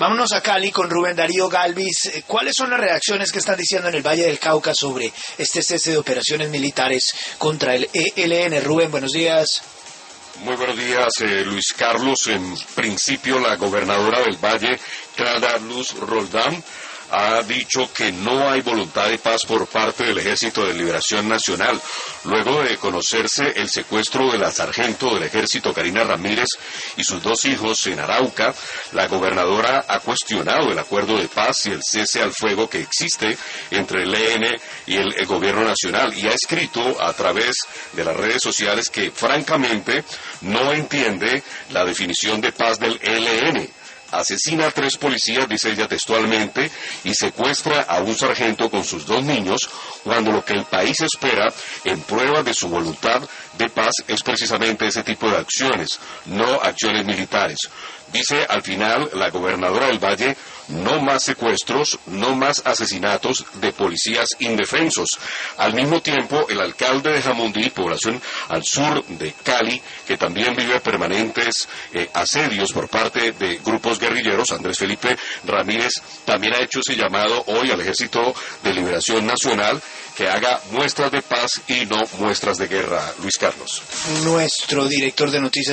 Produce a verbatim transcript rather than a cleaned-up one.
Vámonos a Cali con Rubén Darío Galvis. ¿Cuáles son las reacciones que están diciendo en el Valle del Cauca sobre este cese de operaciones militares contra el E L N? Rubén, buenos días. Muy buenos días, eh, Luis Carlos. En principio, la gobernadora del Valle, Clara Luz Roldán, ha dicho que no hay voluntad de paz por parte del Ejército de Liberación Nacional, luego de conocerse el secuestro de la sargento del Ejército, Karina Ramírez, y sus dos hijos en Arauca. La gobernadora ha cuestionado el acuerdo de paz y el cese al fuego que existe entre el E L N y el, el Gobierno Nacional, y ha escrito a través de las redes sociales que francamente no entiende la definición de paz del E L N. Asesina a tres policías, dice ella textualmente, y secuestra a un sargento con sus dos niños, cuando lo que el país espera en prueba de su voluntad de paz es precisamente ese tipo de acciones, no acciones militares. Dice al final la gobernadora del Valle: no más secuestros, no más asesinatos de policías indefensos. Al mismo tiempo, el alcalde de Jamundí, población al sur de Cali, que también vive permanentes eh, asedios por parte de grupos guerrilleros, Andrés Felipe Ramírez, también ha hecho ese llamado hoy al Ejército de Liberación Nacional que haga muestras de paz y no muestras de guerra. Luis Carlos. Nuestro director de noticias